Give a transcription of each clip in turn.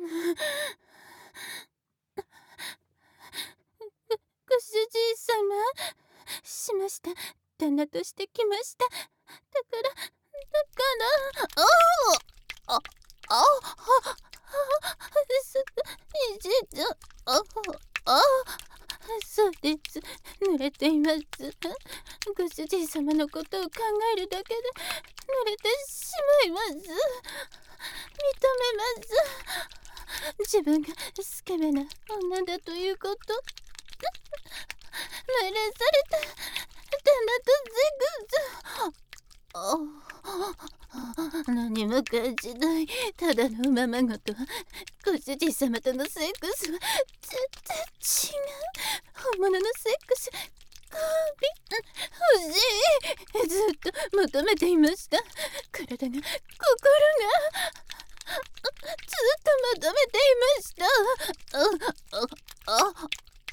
ご主人様、しました。旦那として来ました。だからああああいじっそうです。濡れています。ご主人様のことを考えるだけで濡れてしまいます。認めます。自分がスケベな女だということ。命令された旦那とセックス。何も感じない。ただのままごと。ご主人様とのセックスは全然違う。本物のセックス。欲しい。ずっと求めていました。体が、心がずっと求めていました。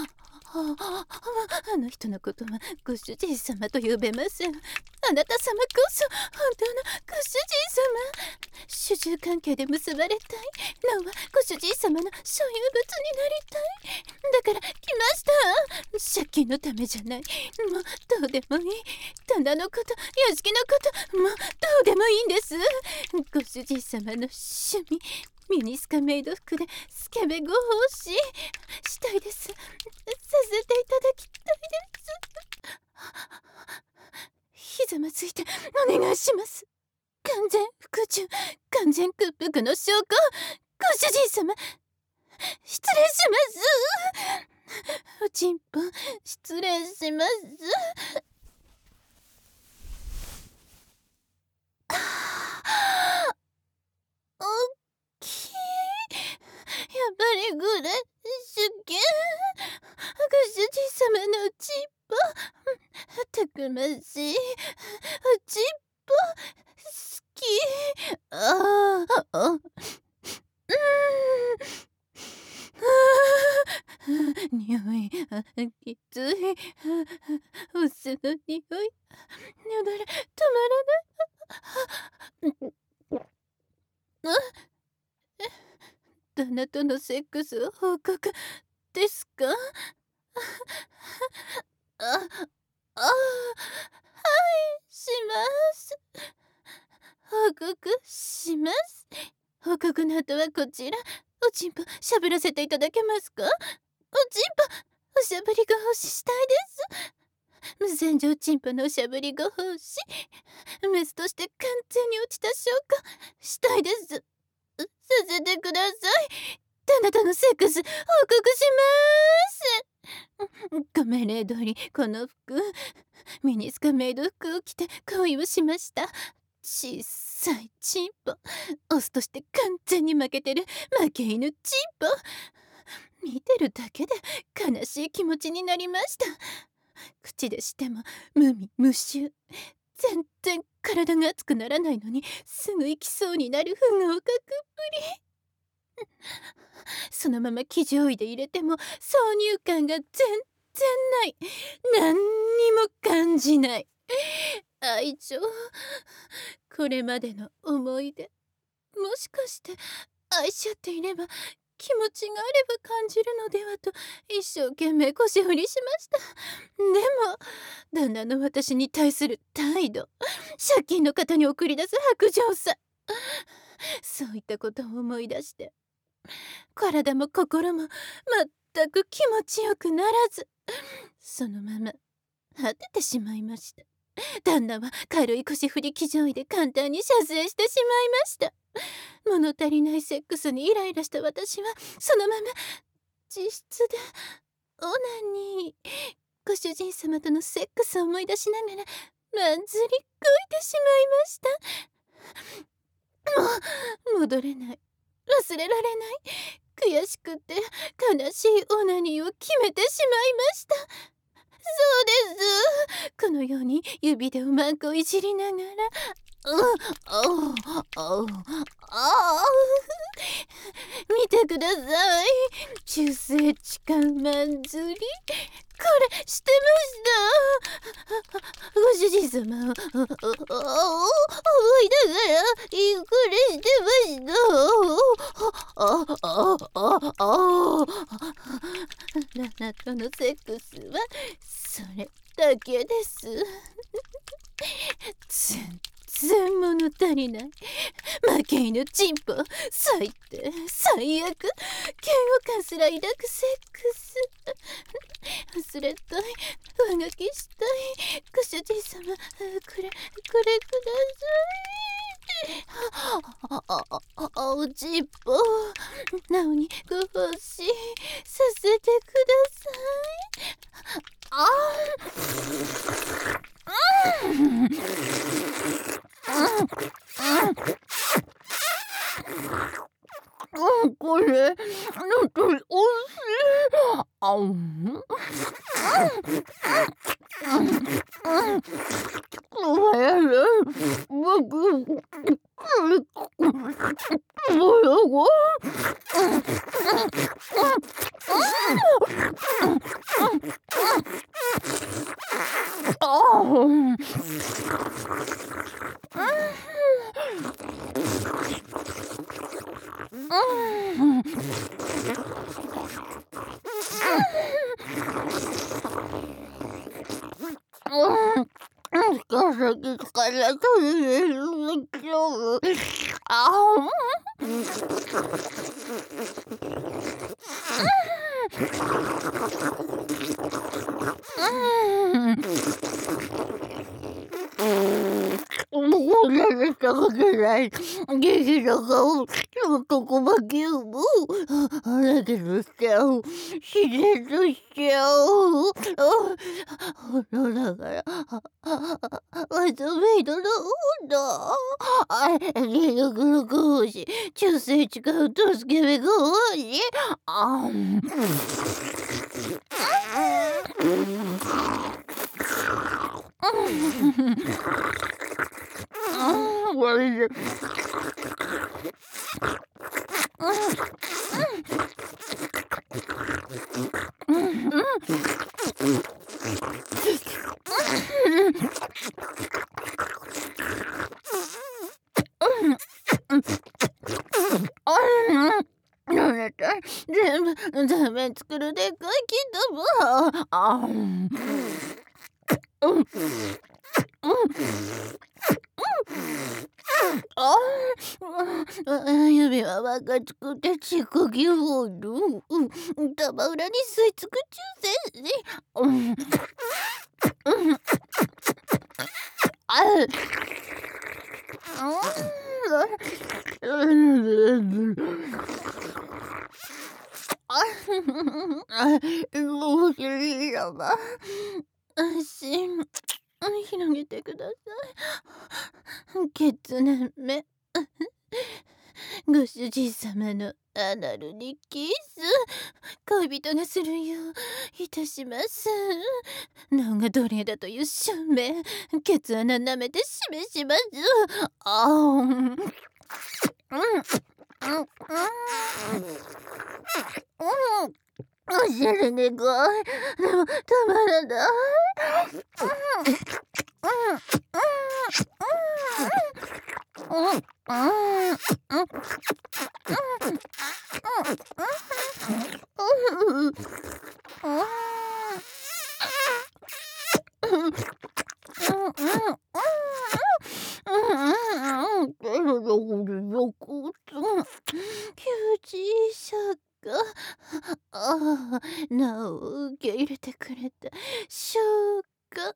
あの人のことはご主人様と呼べません。あなた様こそ本当のご主人様。主従関係で結ばれたい。なおはご主人様の所有物になりたい。だから来ました。借金のためじゃない。もうどうでもいい。旦那のこと、屋敷のこと、もうどうでもいいんです。ご主人様の趣味、ミニスカメイド服でスケベご奉仕したいです。させていただきたいです。ひざまずいてお願いします。完全服従、完全屈服の証拠。ご主人様、失礼します。おちんぽ、失礼します。おっきい。やっぱりこれ主権。ご主人様のおちんぽ、たくましい。おちんぽ好き。匂いきつい。お酢の匂い、よだれ止まらない。旦那とのセックス報告ですか？します。報告します。報告の後はこちら。おちんぽしゃぶらせていただけますか？おちんぽおしゃぶりご奉仕したいです。無洗浄チンポのおしゃぶりご奉仕。メスとして完全に落ちた証拠したいです。させてください。旦那とのセックス報告します。ご命令通りこの服、ミニスカメイド服を着て行為をしました。小さいチンポ、オスとして完全に負けてる負け犬チンポ。見てるだけで悲しい気持ちになりました。口でしても無味無臭。全然体が熱くならないのにすぐ行きそうになる不合格っぷり。そのまま生地をいで入れても挿入感が全然ない。何にも感じない。愛情、これまでの思い出、もしかして愛し合っていれば気持ちがあれば感じるのではと一生懸命腰振りしました。でも旦那の私に対する態度、借金の方に送り出す薄情さ、そういったことを思い出して体も心も全く気持ちよくならず、そのまま果ててしまいました。旦那は軽い腰振り騎乗位で簡単に射精してしまいました。物足りないセックスにイライラした私はそのまま自室でオナニー、ご主人様とのセックスを思い出しながらまんずりこいてしまいました。もう戻れない、忘れられない、悔しくて悲しいオナニーを決めてしまいました。そうです。このように指でおまんこをいじりながら、見てください。中性置換まんずり。これしてました。ご主人様を思いながらゆっくりしてました。 ラナとのセックスはそれだけです。全然物足りない負け犬チンポ、最低最悪、嫌悪感すら抱くセックス。忘れたい、上書きしたい、ご主人様、これください。おちんぽ、なおにご奉仕させてください。これなんとおいしい。中性違うとすけべごし。全部作るでかいき指は若くてちくぎほど玉裏に吸い付く中性広げてください。ケツネ目ご主人様のアナルにキス、恋人がするよういたします。脳が奴隷だという証明、ケツ穴舐めて示します。おしゃれねこい、でもたまらない。なお受け入れてくれたしょうか。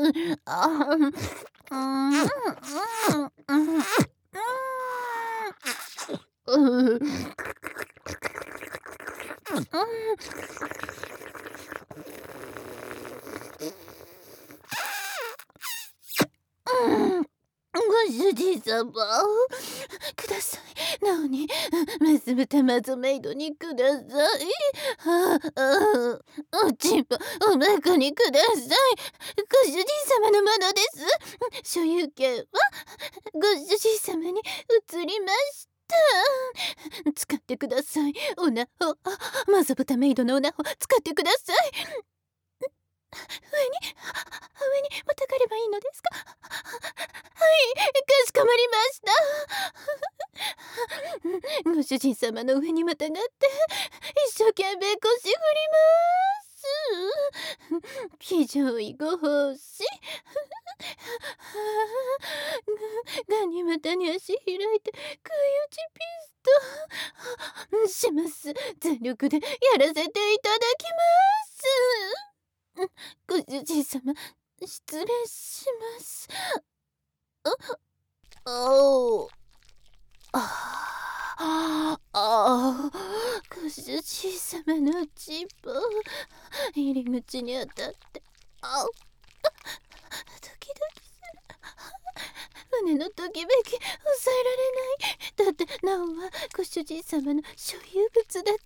ご主人様ください。なおにますぶたまぞメイドにください。おちんぽおまかにください。ご主人様のものです。所有権はご主人様に移りました。使ってください。おなほ、まぞぶたメイドのおなほ使ってください。上にまたがればいいのですか。 かしこまりました。ご主人様の上にまたがって一生懸命腰振ります。騎乗位ご奉仕。がに股に足開いて食い打ちピストします。全力でやらせていただきます。ご主人様、失礼します。おお。ご主人様のチンポ入り口に当たってドキドキする。胸のときめき抑えられない。だってなおはご主人様の所有物だから、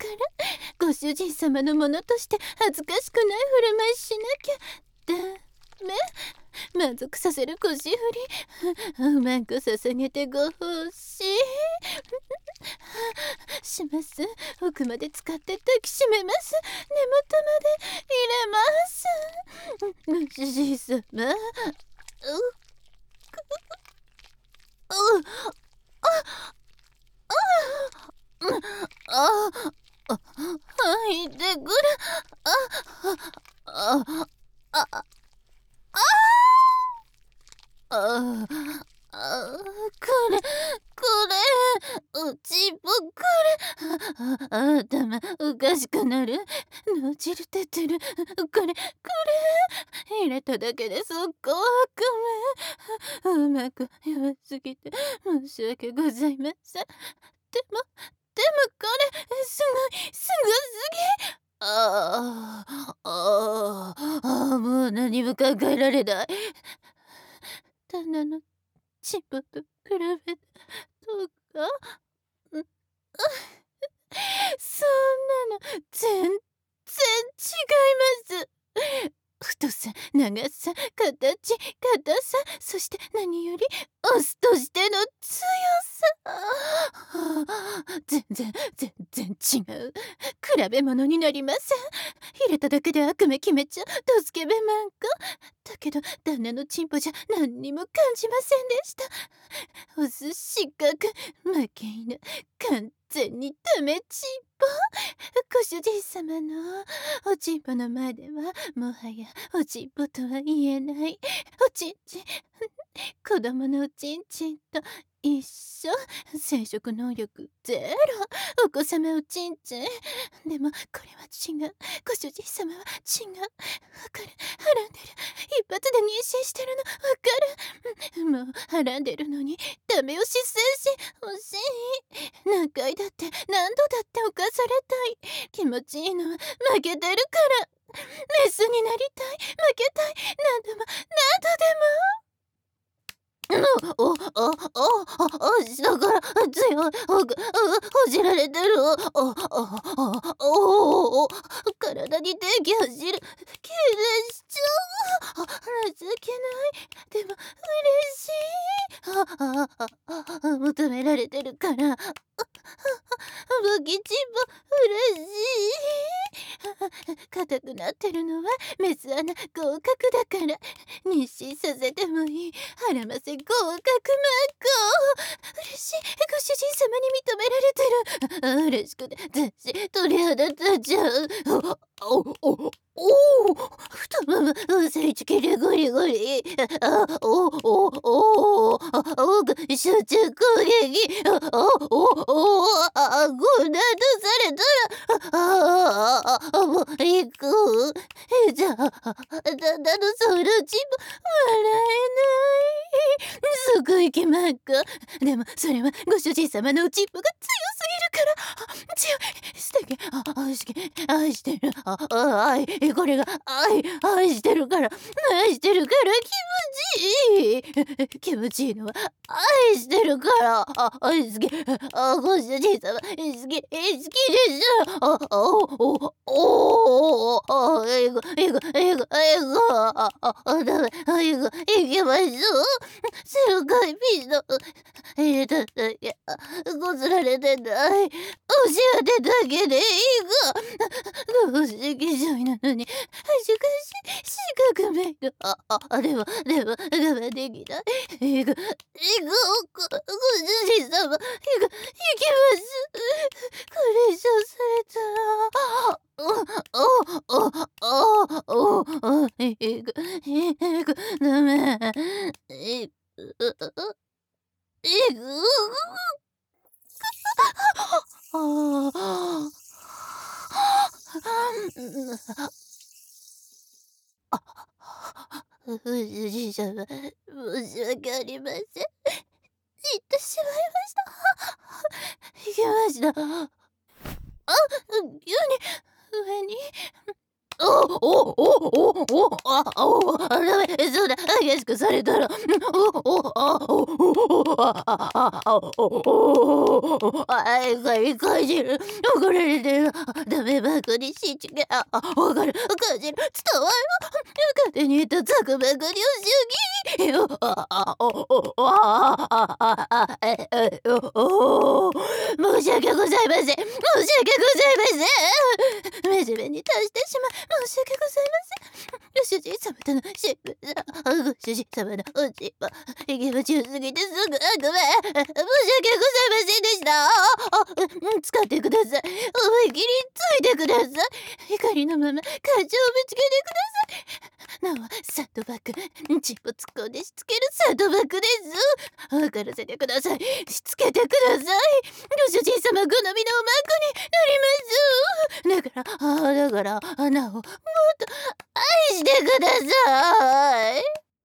ご主人様のものとして恥ずかしくない振る舞いしなきゃダメ。満足させる腰振りうまく捧げてご奉仕します。奥まで使って抱きしめます。根元まで入れます。ご主人様、はいでくる。うちぼこれ頭おかしくなる。脳汁出てる。これ入れただけでそこはごめん。うまく弱すぎて申し訳ございません。でもこれすごすぎ。もう何も考えられない。旦那のチンポと比べてどうかそんなの全然違います。太さ、長さ、形、硬さ、そして何よりオスとしての強さ。全然違う。比べ物になりません。入れただけで悪夢決めちゃうドスケベマンコ。だけど旦那のチンポじゃ何にも感じませんでした。オス失格、負け犬、完全にダメチンポ。ご主人様のおちんぽの前ではもはやおちんぽとは言えないおちんちん。子供のおちんちんと一緒。生殖能力ゼロ。お子様おちんちん。でもこれは違う。ご主人様は違う。わかる。はらんでる。一発で妊娠してるのわかる。もうはらんでるのにダメ押し精神欲しい。何回だって何度だって犯されたい。気持ちいいのは負けてるから。メスになりたい。負けたい。何度も下から強いほじられてる。体に電気走る。痙攣しちゃう。情けない。でも嬉しい。求められてるからバキチンポ嬉しい。硬くなってるのはメス穴合格だから。妊娠させてもいい。腹ませ合格マーク。嬉しい。ご主人様に認められてる。嬉しくて全身鳥肌立っちゃう。太もも聖地キレゴリゴリ。集中攻撃。こんなとされたらもう行く。じゃあ旦那のそのうちも笑えない。すごい気まっか。でもそれはご主人様のおちんぽが強すぎるから。強い。素敵。愛してる。これが愛してるから気持ちいいのは愛してるから。好き。ご主人様好きでしょ。行きましょう。白いピンの入れただけこすられてない。教えてだけけでいいが、不思議じゃいなのに、恥ずかしい、資格メイド。では、我慢できない。ご主人様、行きます。これ以上されたら、ダメ。主人様、申し訳ありません。言ってしまいました。行きました。急に上に。ダメ、そうだ、激しくされたら、感じる、怒られてる、ダメバカにしちげ、わかる、感じる、伝わる、勝手に言ったザクバカにおしぎ、申し訳ございません、申し訳ございません、真面目に達してしまい、申し訳ございません。ご主人様とのシングル、ご主人様のおじは、気持ちよすぎてすぐ、ごめん、申し訳ございませんでした。使ってください。思い切りついてください。怒りのまま、感情をぶつけてください。なお、サンドバッグ、チップ突っ込んでしつけるサンドバッグです。わからせてください。しつけてください。ご主人様好みのおまんこになります。だから、なお、もっと愛してください。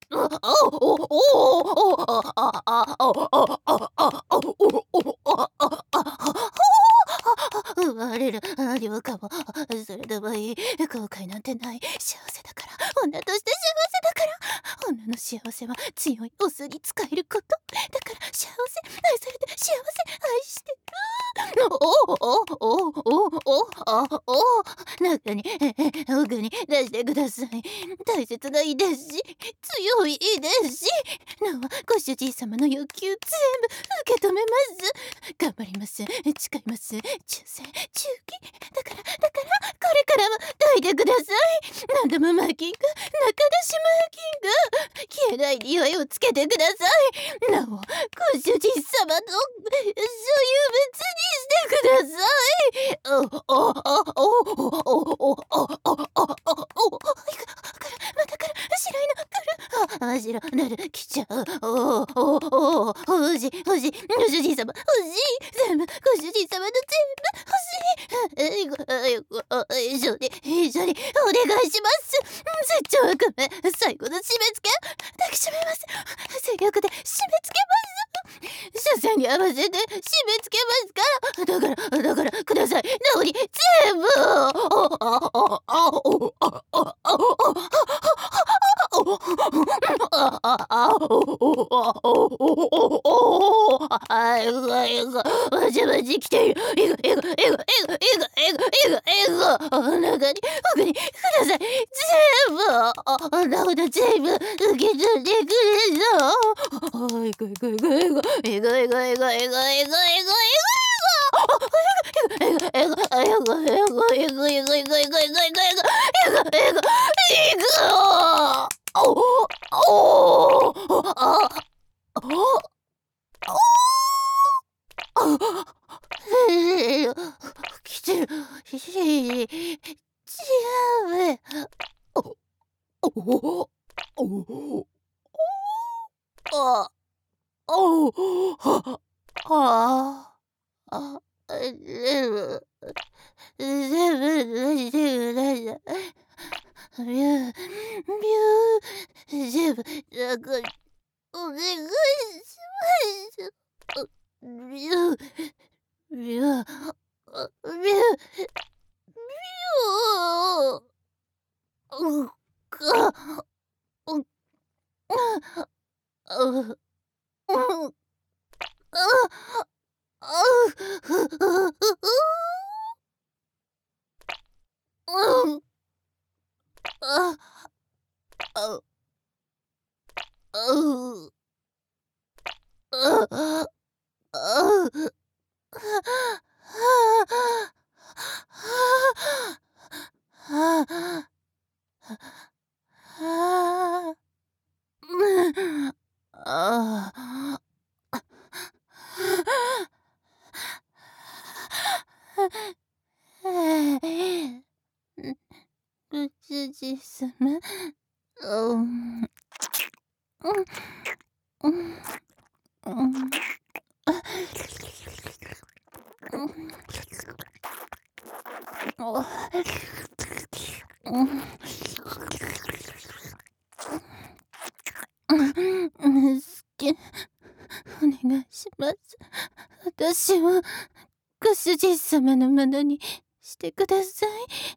我ら両かもそれでもいい、後悔なんてない、幸せだから、女として幸せだから、女の幸せは強いオスに使えることだから、幸せ、愛されて幸せ、愛してる。中に奥に出してください。大切な遺伝子、強い遺伝子。なお、ご主人様の要求全部受け止めます。頑張ります。誓います。忠誠、忠義。だから、これからもどいてください。何度もマーキング、仲出しマーキング。消えない匂いをつけてください。なお、ご主人様の所有物にしてください。またから白いの来る。白なる来ちゃう。欲しい、ご主人様欲しい。全部ご主人様の全部欲しい。以上にお願いします。絶頂悪夢、最後の締め付け抱きしめます。全力で締め付けます。車線に合わせて締め付けますから。だからください。なおに全部。まじまじ来ている。中に奥にください。全部。なほど全部受け取ってくれぞ。いく。来てる。違う。あ、全部出してください。全部、お願いします。ビュー、ビュー、ビュー、うか、う、う、う、 ご主人様、うん、うん、うん、うん、あ、うん、あ、うん、お願いします。私をご主人様のものにしてください。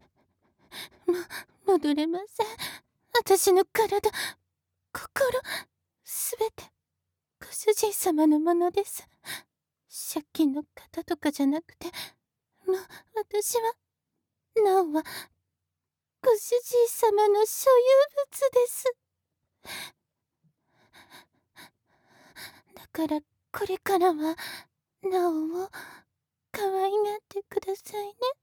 戻れません。私の体、心、すべてご主人様のものです。借金の方とかじゃなくて、もう私は、なおはご主人様の所有物です。だからこれからは、なおを可愛がってくださいね。